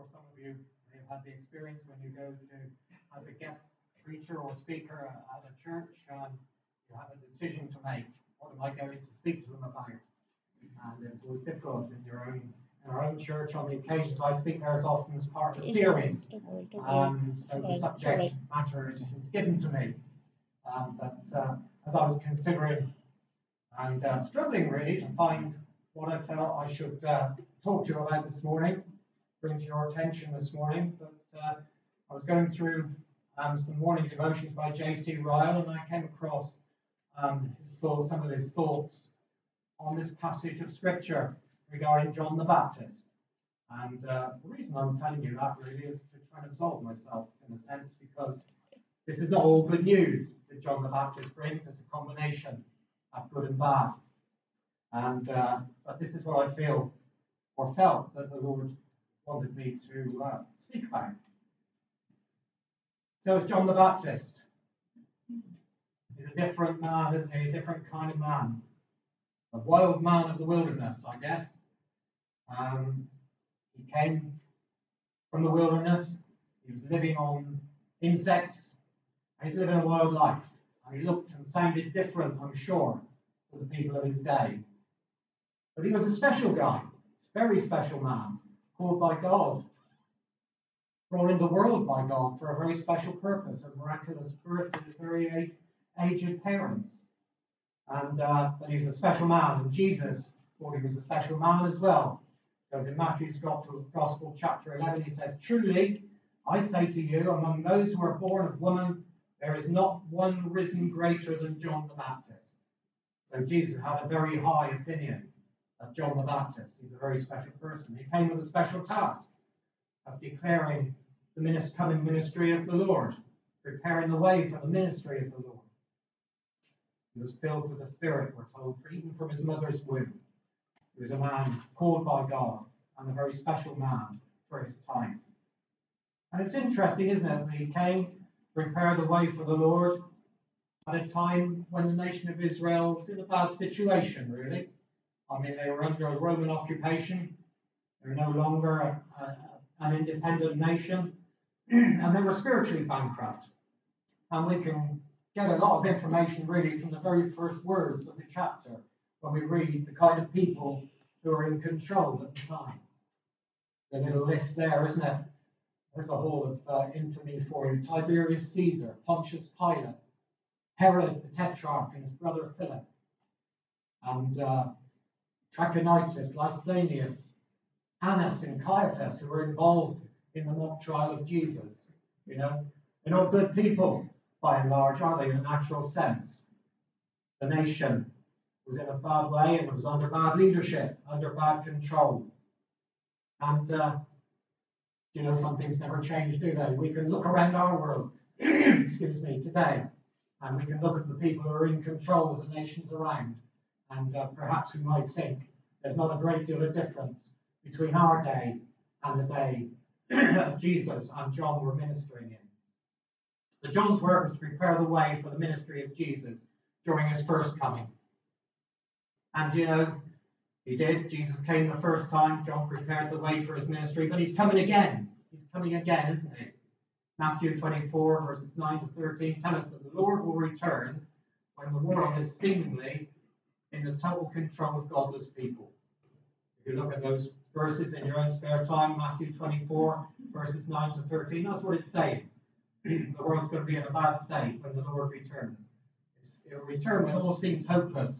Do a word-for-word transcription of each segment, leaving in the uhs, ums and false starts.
sure some of you may have had the experience when you go to as a guest preacher or speaker at a church, and you have a decision to make. What am I going to speak to them about? And it's always difficult in your own in our own church. On the occasions I speak there is often as part of a series. Um, so the subject matter is, is given to me. Um, but uh, as I was considering and uh, struggling really to find what I felt I should uh, talk to you about this morning, bring to your attention this morning, but uh, I was going through um, some morning devotions by J C Ryle, and I came across um, his thoughts, some of his thoughts on this passage of Scripture regarding John the Baptist. And uh, the reason I'm telling you that really is to try and absolve myself in a sense, because this is not all good news that John the Baptist brings. It's a combination of good and bad. And uh, but this is what I feel or felt that the Lord wanted me to uh, speak about. So it's John the Baptist. He's a different man, isn't he? A different kind of man. A wild man of the wilderness, I guess. Um, he came from the wilderness. He was living on insects. And he's living a wild life. And he looked and sounded different, I'm sure, to the people of his day. But he was a special guy, a very special man, called by God, brought into the world by God for a very special purpose, a miraculous birth to his very aged parents. And uh, but he was a special man, and Jesus thought he was a special man as well. Because in Matthew's Gospel, Gospel chapter eleven, he says, "Truly, I say to you, among those who are born of woman, there is not one risen greater than John the Baptist." So Jesus had a very high opinion of John the Baptist. He's a very special person. He came with a special task of declaring the ministry, coming ministry of the Lord, preparing the way for the ministry of the Lord. He was filled with the Spirit, we're told, for even from his mother's womb. He was a man called by God and a very special man for his time. And it's interesting, isn't it, that he came to prepare the way for the Lord at a time when the nation of Israel was in a bad situation, really. I mean, they were under a Roman occupation. They were no longer a, a, an independent nation. And they were spiritually bankrupt. And we can get a lot of information, really, from the very first words of the chapter when we read the kind of people who are in control at the time. The little list there, isn't it? There's a whole of uh, infamy for you. Tiberius Caesar, Pontius Pilate, Herod the Tetrarch and his brother Philip, and uh, Trachonitis, Lysanias, Annas and Caiaphas, who were involved in the mock trial of Jesus. You know, they're not good people by and large, are they, in a natural sense? The nation was in a bad way and it was under bad leadership, under bad control. And, uh, you know, some things never change, do they? We can look around our world, excuse me, today, and we can look at the people who are in control of the nations around. And uh, perhaps we might think there's not a great deal of difference between our day and the day that Jesus and John were ministering in. But John's work was to prepare the way for the ministry of Jesus during his first coming. And, you know, he did. Jesus came the first time. John prepared the way for his ministry. But he's coming again. He's coming again, isn't he? Matthew twenty-four, verses nine to thirteen, tell us that the Lord will return when the world is seemingly in the total control of godless people. If you look at those verses in your own spare time, Matthew twenty-four, verses nine to thirteen, that's what it's saying. The world's going to be in a bad state when the Lord returns. It's, it'll return when all seems hopeless.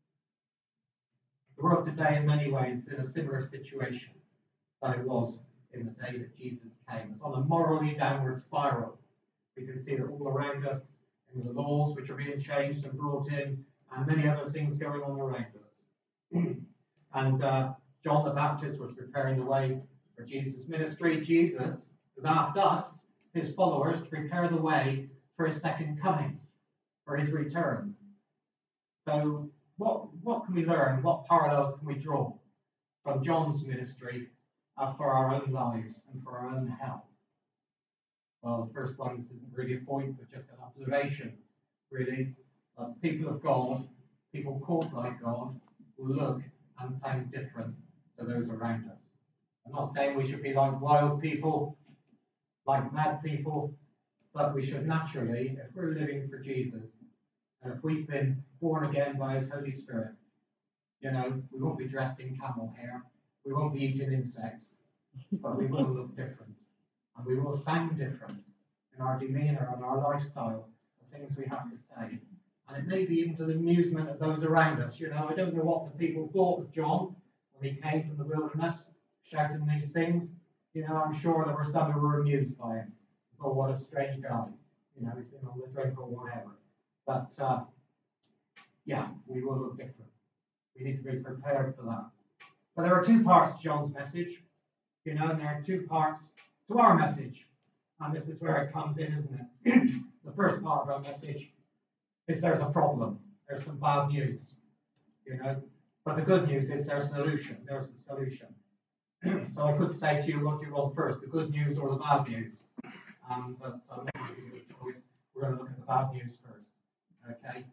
The world today, in many ways, is in a similar situation than it was in the day that Jesus came. It's on a morally downward spiral. We can see that all around us, in the laws which are being changed and brought in, and many other things going on around us. And uh, John the Baptist was preparing the way for Jesus' ministry. Jesus has asked us, his followers, to prepare the way for his second coming, for his return. So what, what can we learn? What parallels can we draw from John's ministry uh, for our own lives and for our own health? Well, the first one, this isn't really a point, but just an observation, really. Uh, people of God, people called by God, will look and sound different to those around us. I'm not saying we should be like wild people, like mad people, but we should naturally, if we're living for Jesus, and if we've been born again by His Holy Spirit, you know, we won't be dressed in camel hair, we won't be eating insects, but we will look different, and we will sound different in our demeanour and our lifestyle, the things we have to say. And it may be even to the amusement of those around us. You know, I don't know what the people thought of John when he came from the wilderness, shouting these things. You know, I'm sure there were some who were amused by him. Oh, what a strange guy. You know, he's been on the drink or whatever. But, uh, yeah, we will look different. We need to be prepared for that. But there are two parts to John's message. You know, and there are two parts to our message. And this is where it comes in, isn't it? The first part of our message is there's a problem. There's some bad news, you know. But the good news is there's a solution. There's a solution. So I could say to you, what do you want first, the good news or the bad news? Um, but I'm not going to give you a choice. We're going to look at the bad news first. Okay.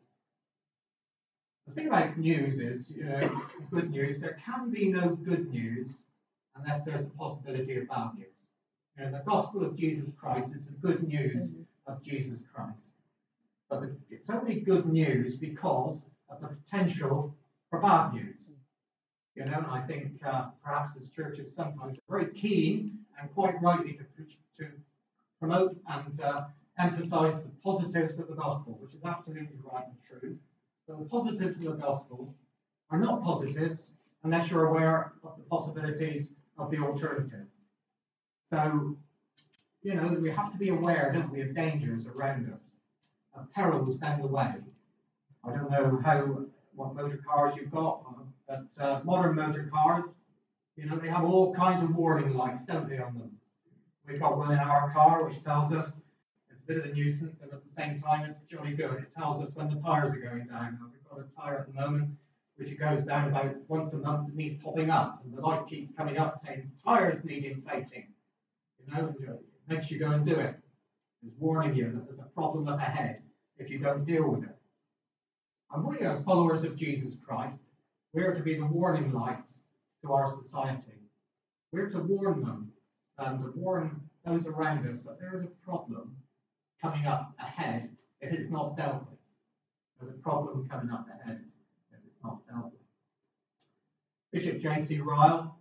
The thing about news is, you know, good news. There can be no good news unless there's a possibility of bad news. You know, the gospel of Jesus Christ is the good news of Jesus Christ. But it's only good news because of the potential for bad news. You know, and I think uh, perhaps as churches sometimes are very keen and quite rightly to, to promote and uh, emphasize the positives of the gospel, which is absolutely right and true. But the positives of the gospel are not positives unless you're aware of the possibilities of the alternative. So, you know, we have to be aware, don't we, of dangers around us, of perils down the way. I don't know how what motor cars you've got, but uh, modern motor cars, you know, they have all kinds of warning lights, don't they, on them? We've got one in our car which tells us it's a bit of a nuisance, and at the same time it's jolly good. It tells us when the tyres are going down. Now, we've got a tyre at the moment which it goes down about once a month. It needs topping up, and the light keeps coming up saying tyres need inflating. You know, and it makes you go and do it. It's warning you that there's a problem up ahead if you don't deal with it. And we, as followers of Jesus Christ, we're to be the warning lights to our society. We're to warn them and to warn those around us that there is a problem coming up ahead if it's not dealt with. There's a problem coming up ahead if it's not dealt with. Bishop J C Ryle,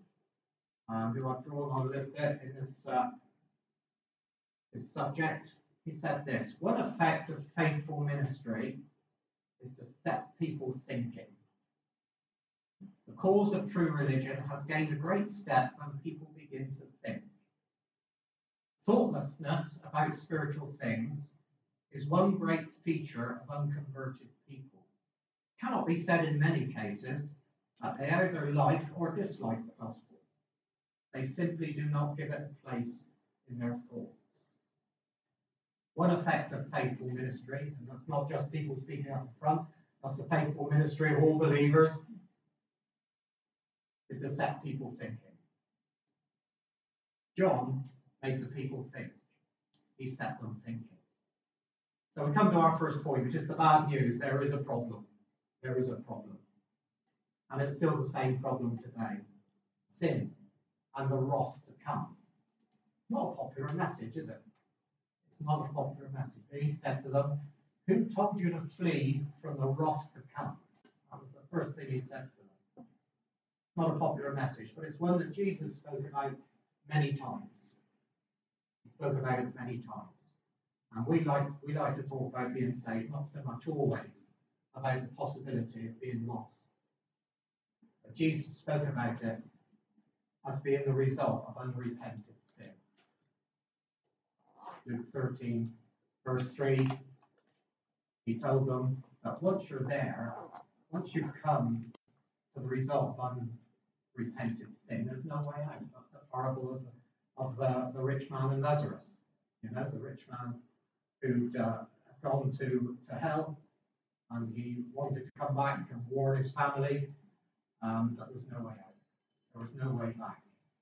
um, who I've drawn on a little bit in this, uh, this subject, he said this: one effect of faithful ministry is to set people thinking. The cause of true religion has gained a great step when people begin to think. Thoughtlessness about spiritual things is one great feature of unconverted people. It cannot be said in many cases that they either like or dislike the gospel. They simply do not give it a place in their thoughts. One effect of faithful ministry, and that's not just people speaking up front, that's the faithful ministry of all believers, is to set people thinking. John made the people think. He set them thinking. So we come to our first point, which is the bad news. There is a problem. There is a problem. And it's still the same problem today. Sin and the wrath to come. It's not a popular message, is it? It's not a popular message. But he said to them, who told you to flee from the wrath to come? That was the first thing he said to them. Not a popular message, but it's one that Jesus spoke about many times. He spoke about it many times. And we like, we like to talk about being saved, not so much always about the possibility of being lost. But Jesus spoke about it as being the result of unrepented sin. Luke thirteen, verse three, he told them that once you're there, once you've come to the result of unrepented sin, there's no way out. That's the parable of, of the, the rich man and Lazarus. You know, the rich man who'd uh, gone to, to hell, and he wanted to come back and warn his family. Um, but there was no way out. There was no way back.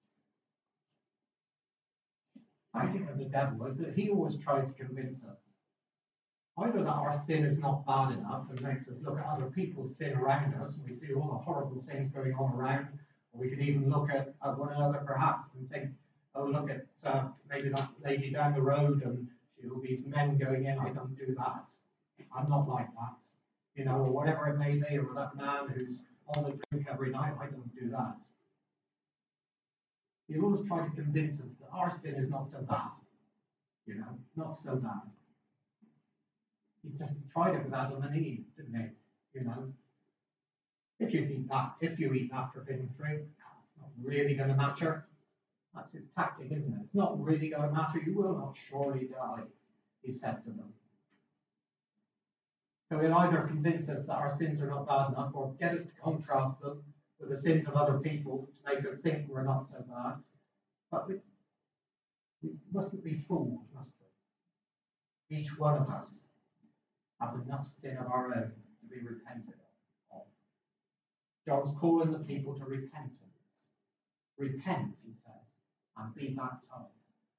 I think of the devil is that he always tries to convince us either that our sin is not bad enough and makes us look at other people's sin around us, and we see all the horrible things going on around, Or we could even look at, at one another perhaps and think, oh, look at uh, maybe that lady down the road and you know, these men going in, I don't do that. I'm not like that. You know, or whatever it may be, or that man who's on the drink every night, I don't do that. He always try to convince us that our sin is not so bad. You know, not so bad. He just tried it with Adam and Eve, didn't he? You know, if you eat that, if you eat that forbidden fruit, it's not really going to matter. That's his tactic, isn't it? It's not really going to matter. You will not surely die, he said to them. So he'll either convince us that our sins are not bad enough, or get us to contrast them with the sins of other people to make us think we're not so bad. But we, we mustn't be fooled, must we? Each one of us has enough sin of our own to be repented of. John's calling the people to repentance. Repent, he says, and be baptized.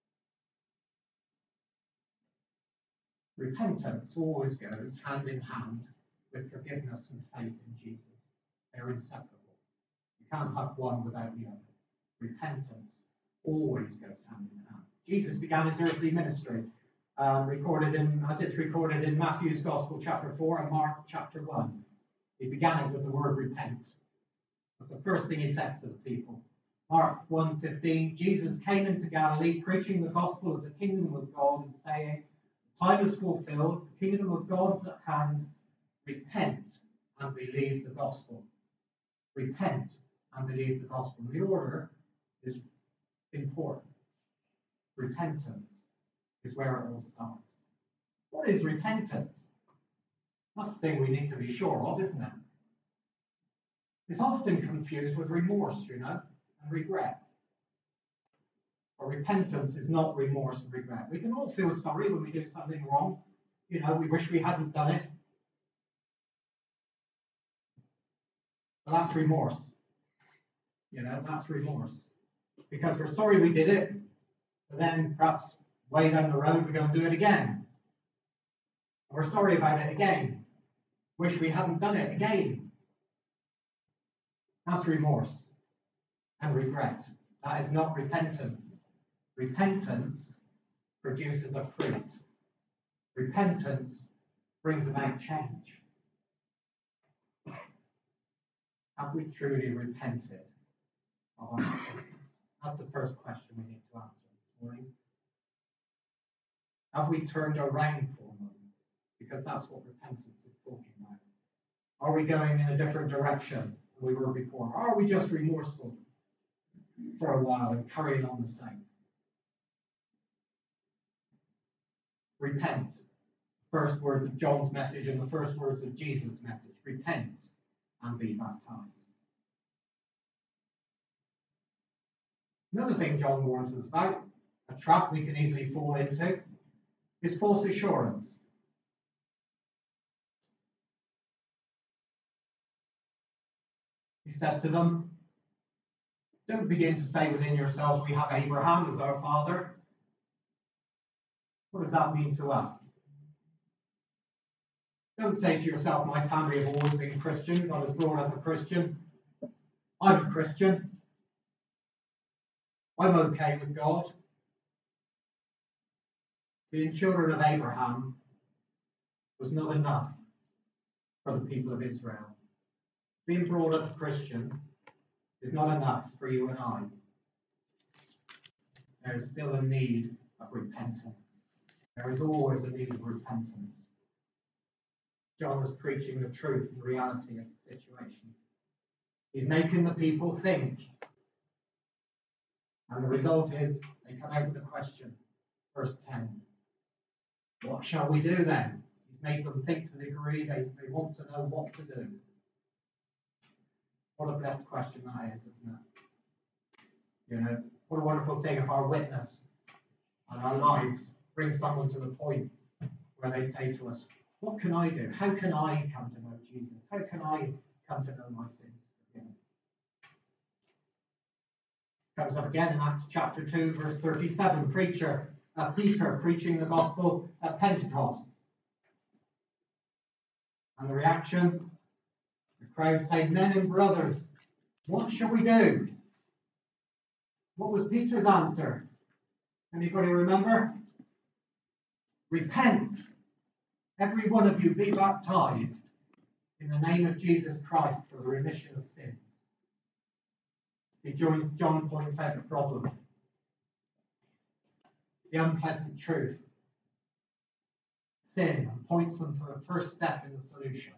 Repentance always goes hand in hand with forgiveness and faith in Jesus. They're inseparable. You can't have one without the other. Repentance always goes hand in hand. Jesus began his earthly ministry, um, recorded in, as it's recorded in Matthew's Gospel, chapter four, and Mark, chapter one. He began it with the word repent. That's the first thing he said to the people. Mark one fifteen, Jesus came into Galilee, preaching the gospel of the kingdom of God and saying, time is fulfilled, the kingdom of God's at hand, repent and believe the gospel. Repent and believe the gospel. The order is important. Repentance is where it all starts. What is repentance? That's the thing we need to be sure of, isn't it? It's often confused with remorse, you know, and regret. Or repentance is not remorse and regret. We can all feel sorry when we do something wrong. You know, we wish we hadn't done it. But that's remorse. You know, that's remorse. Because we're sorry we did it, but then perhaps way down the road we're going to do it again. And we're sorry about it again. Wish we hadn't done it again. That's remorse and regret. That is not repentance. Repentance produces a fruit. Repentance brings about change. Have we truly repented of our sins? That's the first question we need to answer this morning. Have we turned around from them? Because that's what repentance is talking about. Are we going in a different direction than we were before? Or are we just remorseful for a while and carrying on the same? Repent. First words of John's message and the first words of Jesus' message. Repent and be baptized. Another thing John warns us about, a trap we can easily fall into, is false assurance. He said to them, don't begin to say within yourselves, we have Abraham as our father. What does that mean to us? Don't say to yourself, my family have always been Christians. I was brought up a Christian. I'm a Christian. I'm okay with God. Being children of Abraham was not enough for the people of Israel. Being brought up a Christian is not enough for you and I. There is still a need of repentance. There is always a need of repentance. John is preaching the truth and reality of the situation. He's making the people think. And the result is they come out with a question. Verse ten. What shall we do then? He's made them think to the degree they, they want to know what to do. What a blessed question that is, isn't it? You know, what a wonderful thing if our witness and our lives bring someone to the point where they say to us, what can I do? How can I come to know Jesus? How can I come to know my sins? Comes up again in Acts chapter two, verse thirty-seven. Preacher, uh, Peter preaching the gospel at Pentecost. And the reaction, the crowd say, men and brothers, What shall we do? What was Peter's answer? Anybody remember? Repent. Every one of you be baptized in the name of Jesus Christ for the remission of sins. John, John points out the problem. The unpleasant truth. Sin, and points them to the first step in the solution.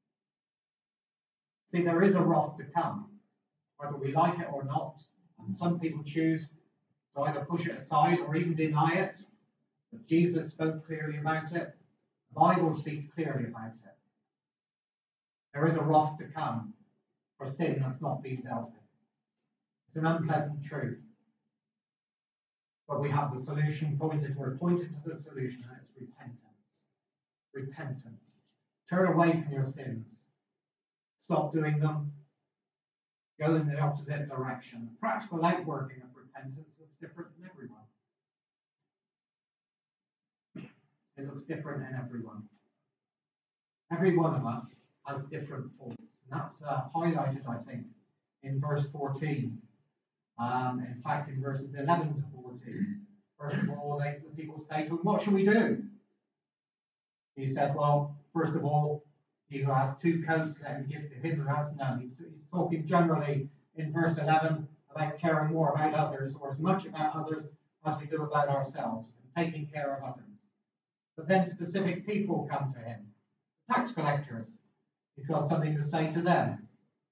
See, there is a wrath to come, whether we like it or not. And some people choose to either push it aside or even deny it. But Jesus spoke clearly about it. The Bible speaks clearly about it. There is a wrath to come for sin that's not been dealt with. It's an unpleasant truth. But we have the solution pointed. We're pointed to the solution, and it's repentance. Repentance. Turn away from your sins. Stop doing them. Go in the opposite direction. The practical outworking of repentance looks different in everyone. It looks different in everyone. Every one of us has different faults. And that's uh, highlighted, I think, in verse fourteen. Um, in fact, in verses eleven to fourteen. First of all, they, the people say to him, what shall we do? He said, well, first of all, he who has two coats, let him give to him who has none. He's, he's talking generally in verse eleven about caring more about others, or as much about others as we do about ourselves, and taking care of others. But then specific people come to him, the tax collectors. He's got something to say to them.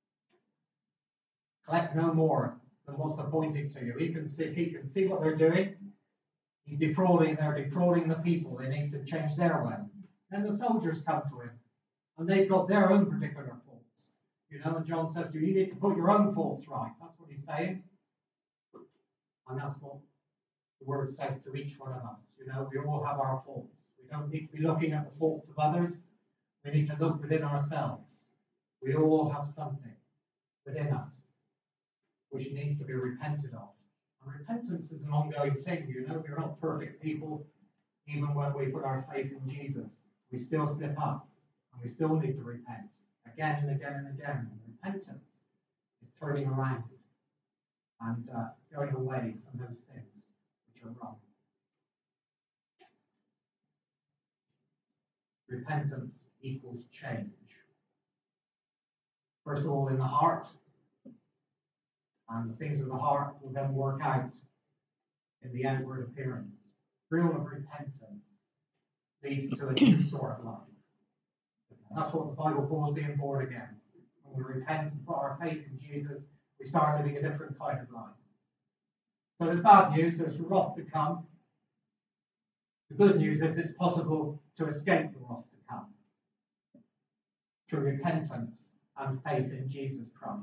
Collect no more than what's appointed to you. He can see, he can see what they're doing. He's defrauding, they're defrauding the people. They need to change their way. Then the soldiers come to him, and they've got their own particular faults. You know, and John says to you, you need to put your own faults right. That's what he's saying. And that's what the word says to each one of us. You know, we all have our faults. We don't need to be looking at the faults of others. We need to look within ourselves. We all have something within us which needs to be repented of. And repentance is an ongoing thing. You know, we're not perfect people. Even when we put our faith in Jesus, we still slip up, and we still need to repent again and again and again. And repentance is turning around and uh, going away from those things which are wrong. Repentance equals change. First of all, in the heart, and the things of the heart will then work out in the outward appearance. Real repentance leads to a new sort of life. That's what the Bible calls being born again. When we repent and put our faith in Jesus, we start living a different kind of life. So there's bad news, there's wrath to come. The good news is it's possible to escape the wrath to come through repentance and faith in Jesus Christ.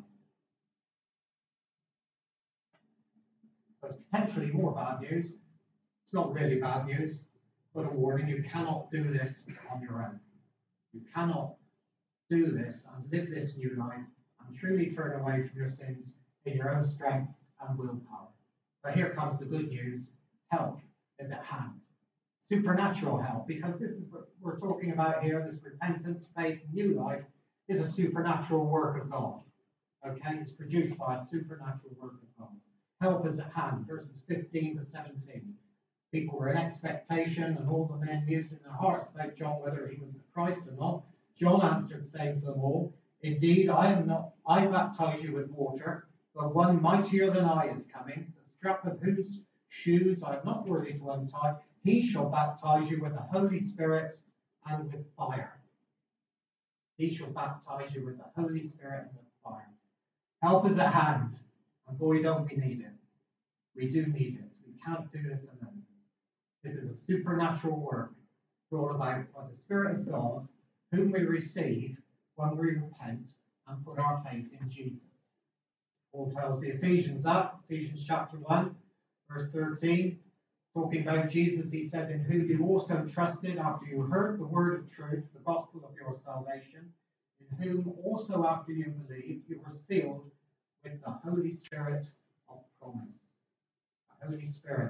There's potentially more bad news. It's not really bad news, but a warning. You cannot do this on your own. You cannot do this and live this new life and truly turn away from your sins in your own strength and willpower. But here comes the good news. Help is at hand. Supernatural help, because this is what we're talking about here, this repentance, faith, new life, is a supernatural work of God. Okay? It's produced by a supernatural work of God. Help is at hand, verses fifteen to seventeen. People were in expectation, and all the men mused in their hearts about John whether he was the Christ or not. John answered, saying to them all, indeed, I am not. I baptize you with water, but one mightier than I is coming, the strap of whose shoes I am not worthy to untie. He shall baptize you with the Holy Spirit and with fire. He shall baptize you with the Holy Spirit and with fire. Help is at hand. And boy, don't we need it. We do need it. We can't do this alone. This is a supernatural work brought about by the Spirit of God, whom we receive when we repent and put our faith in Jesus. Paul tells the Ephesians that, Ephesians chapter one, verse thirteen, talking about Jesus, he says, in whom you also trusted after you heard the word of truth, the gospel of your salvation, in whom also after you believed, you were sealed with the Holy Spirit of promise. The Holy Spirit.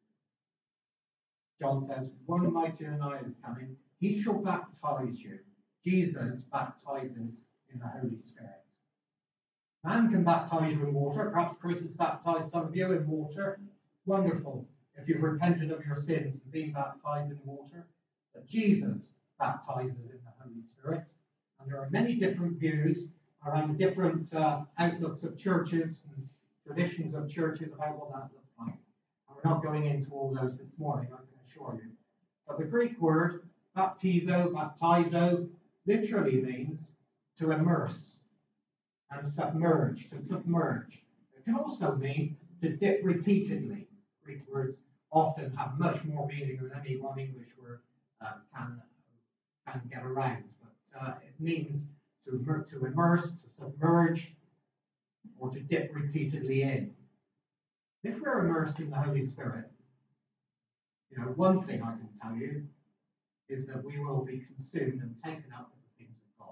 John says, one mightier than I is coming. He shall baptize you. Jesus baptizes in the Holy Spirit. Man can baptize you in water. Perhaps Chris has baptized some of you in water. Wonderful. If you've repented of your sins and been baptized in water. But Jesus baptizes in the Holy Spirit. And there are many different views around different uh, outlooks of churches and traditions of churches about what that looks like. And we're not going into all those this morning, I can assure you. But the Greek word baptizo, baptizo, literally means to immerse and submerge, to submerge. It can also mean to dip repeatedly. Greek words often have much more meaning than any one English word uh, can, can get around. But uh, it means to, to immerse, to submerge, or to dip repeatedly in. If we're immersed in the Holy Spirit, you know, one thing I can tell you is that we will be consumed and taken up with the things of God.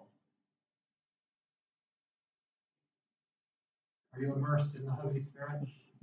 Are you immersed in the Holy Spirit?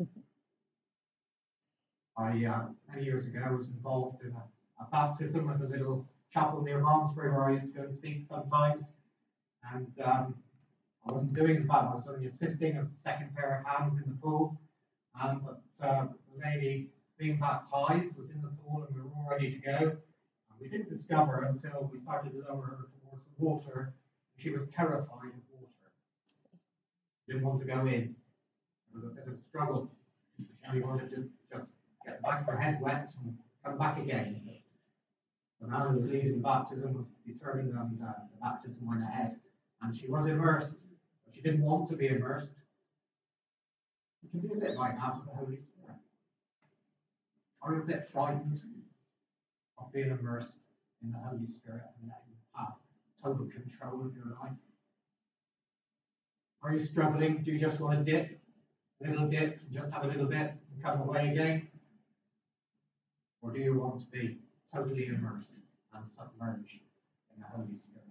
I, uh, many years ago, was involved in a, a baptism at a little chapel near Malmesbury where I used to go and speak sometimes. And um, I wasn't doing the baptism, I was only assisting as a second pair of hands in the pool. Um, but uh, the lady being baptized was in the pool and we were all ready to go. And we didn't discover until we started to lower her towards the water. She was terrified of water. Didn't want to go in. It was a bit of a struggle. She only wanted to just get back her head wet and come back again. The man who was leading the baptism was determined and uh, the baptism went ahead. And she was immersed, but she didn't want to be immersed. It can be a bit like that with the Holy Spirit. Are you a bit frightened of being immersed in the Holy Spirit and letting Him have total control of your life? Are you struggling? Do you just want to dip, a little dip, and just have a little bit and come away again? Or do you want to be totally immersed and submerged in the Holy Spirit?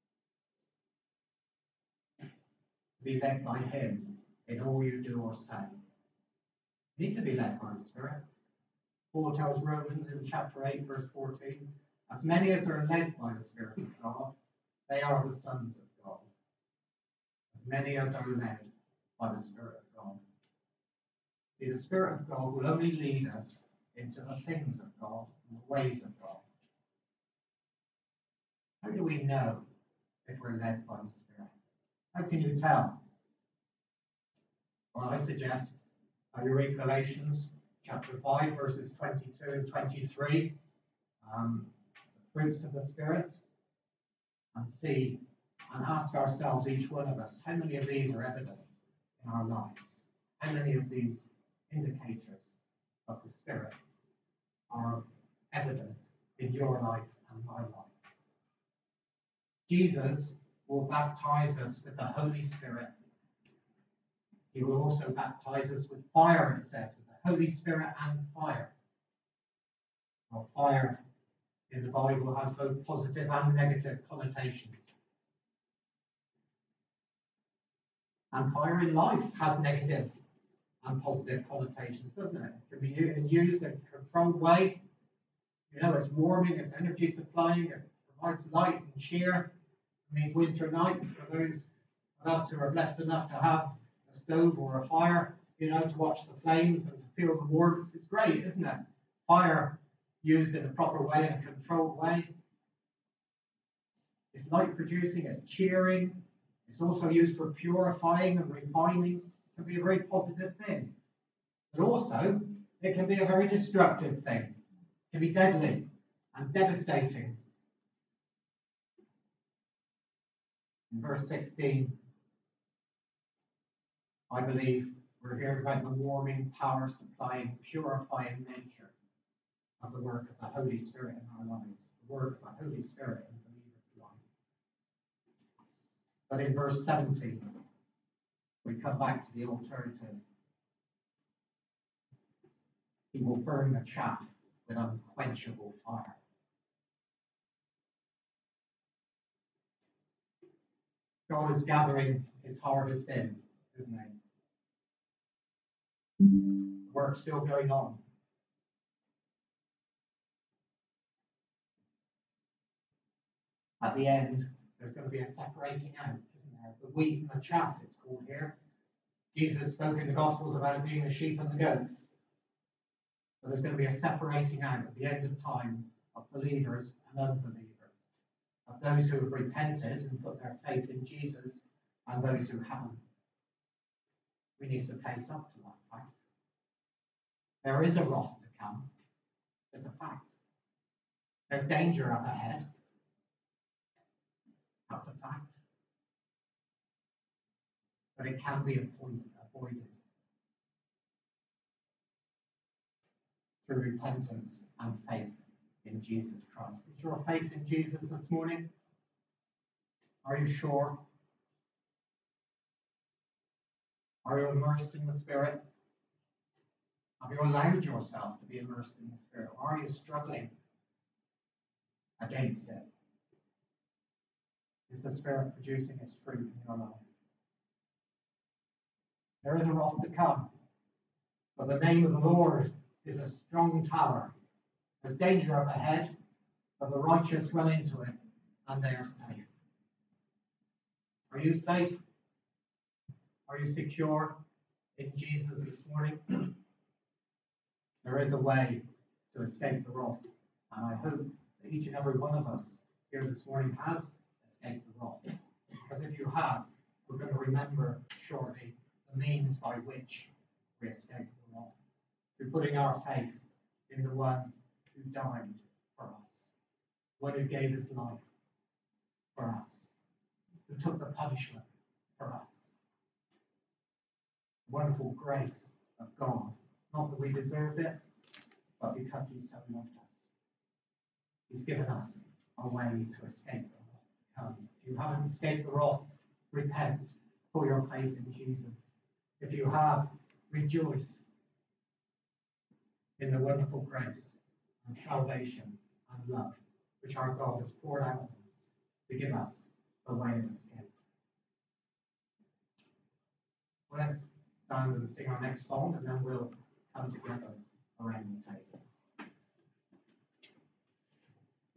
Be led by Him in all you do or say. You need to be led by the Spirit. Paul tells Romans in chapter eight, verse fourteen, as many as are led by the Spirit of God, they are the sons of God. As many as are led by the Spirit of God. See, the Spirit of God will only lead us into the things of God and the ways of God. How do we know if we're led by the Spirit? How can you tell? Well, I suggest uh, you read Galatians chapter five, verses twenty-two and twenty-three, um, the fruits of the Spirit, and see and ask ourselves, each one of us, how many of these are evident in our lives? How many of these indicators of the Spirit are evident in your life and my life? Jesus will baptize us with the Holy Spirit. He will also baptize us with fire, it says, with the Holy Spirit and fire. Well, fire in the Bible has both positive and negative connotations. And fire in life has negative and positive connotations, doesn't it? It can be used in a controlled way. You know, it's warming, it's energy supplying, it provides light and cheer in these winter nights for those of us who are blessed enough to have a stove or a fire, you know, to watch the flames and to feel the warmth. It's great, isn't it? Fire used in a proper way, in a controlled way. It's light producing, it's cheering. It's also used for purifying and refining. It can be a very positive thing. But also, it can be a very destructive thing. It can be deadly and devastating. In verse sixteen, I believe we're hearing about the warming, power supplying, purifying nature of the work of the Holy Spirit in our lives, the work of the Holy Spirit in the believer's life. But in verse seventeen, we come back to the alternative. He will burn the chaff with unquenchable fire. God is gathering his harvest in, isn't he? The work's still going on. At the end, there's going to be a separating out, isn't there? The wheat and the chaff, it's called here. Jesus spoke in the Gospels about it being the sheep and the goats. So there's going to be a separating out at the end of time of believers and unbelievers, of those who have repented and put their faith in Jesus and those who haven't. We need to face up to that fact. There is a wrath to come. It's a fact. There's danger up ahead. That's a fact. But it can be avoided, avoided through repentance and faith in Jesus Christ. Is your faith in Jesus this morning? Are you sure? Are you immersed in the Spirit? Have you allowed yourself to be immersed in the Spirit? Or are you struggling against it? Is the Spirit producing its fruit in your life? There is a wrath to come, but the name of the Lord is a strong tower. There's danger up ahead, but the righteous run into it, and they are safe. Are you safe? Are you secure in Jesus this morning? There is a way to escape the wrath, and I hope that each and every one of us here this morning has escaped the wrath. Because if you have, we're going to remember shortly the means by which we escape the wrath. Through putting our faith in the one who died for us, one who gave his life for us, who took the punishment for us. The wonderful grace of God, not that we deserved it, but because he so loved us. He's given us a way to escape the wrath to come. If you haven't escaped the wrath, repent, put your faith in Jesus. If you have, rejoice in the wonderful grace and salvation and love which our God has poured out on us to give us a way of escape. Let's stand and sing our next song, and then we'll come together around the table.